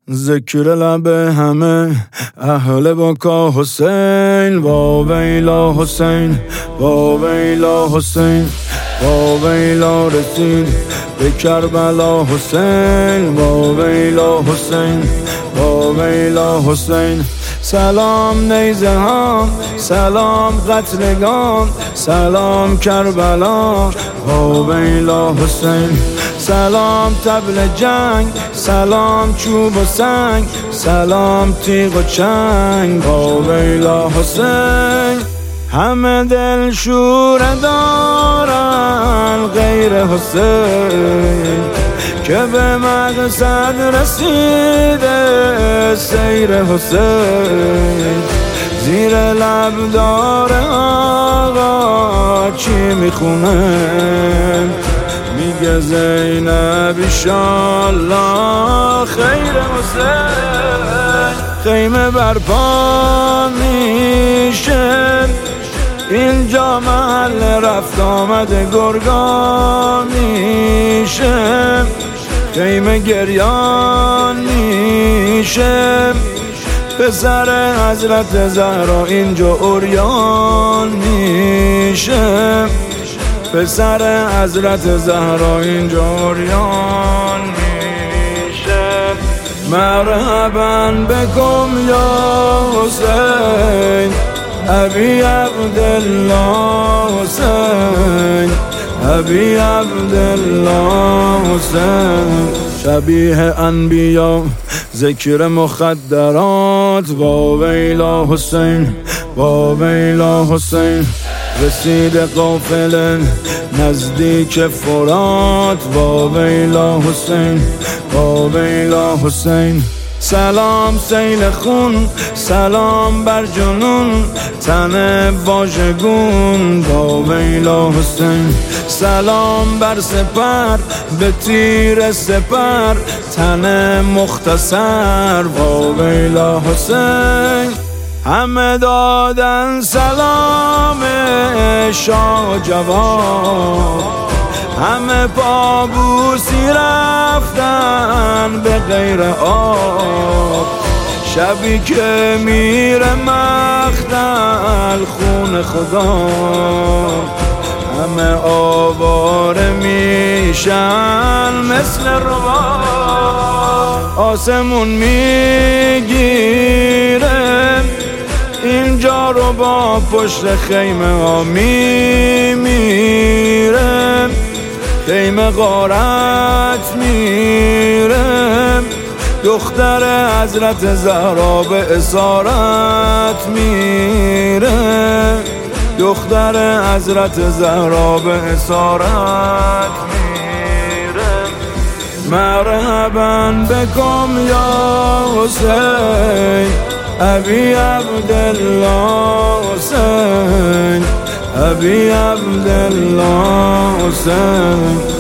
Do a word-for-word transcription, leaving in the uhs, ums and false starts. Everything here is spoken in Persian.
ذکر لب همه اهل بکا حسین، وا ویلا حسین، وا ویلا حسین، وا ویلا رسید به کربلا حسین، وا ویلا حسین، وا ویلا حسین. سلام نیزه ها، سلام قتلگان، سلام کربلا، وا ویلا حسین. سلام طبل جنگ، سلام چوب و سنگ، سلام تیغ و چنگ، وا ویلا حسین. همه دل شوره دارن غیر حسین، که به مقصد رسیده سیر حسین. زیر لب داره آقا چی میخونه، میگه زینب ایشالله خیر حسین. خیمه برپا میشه، اینجا محل رفت آمد گرگان میشه. خیمه گریان میشه، پسر حضرت زهرا اینجا عریان میشه. پسر حضرت زهرا اینجا عریان میشه. مرحبا بکم یا حسین، ابی عبدالله حسین، ابی عبدالله حسین. شبیه انبیا ذکر مخدرات، وا ویلا حسین، وا ویلا حسین. رسید قافله نزدیک فرات، وا ویلا حسین، وا ویلا حسین. سلام سیل خون، سلام بر جنون، تن واژگون، وا ویلا حسین. سلام بر سپر، به تیر سپر، تن مختصر، وا ویلا حسین. همه دادن سلام شاه جواد، همه پابوسی رفتن به غیر آب. شبی که میره مقتل خون خدا، همه آواره میشن مثل رباب. آسمون میگیره اینجا رو با پشت خیمه ها میمیره. خیمه غارت میره، دختر حضرت زهرا به اسارت میره. دختر حضرت زهرا به اسارت میره. مرحبا بکم یا حسین، ابی عبدالله حسین، ابی عبدالله حسین.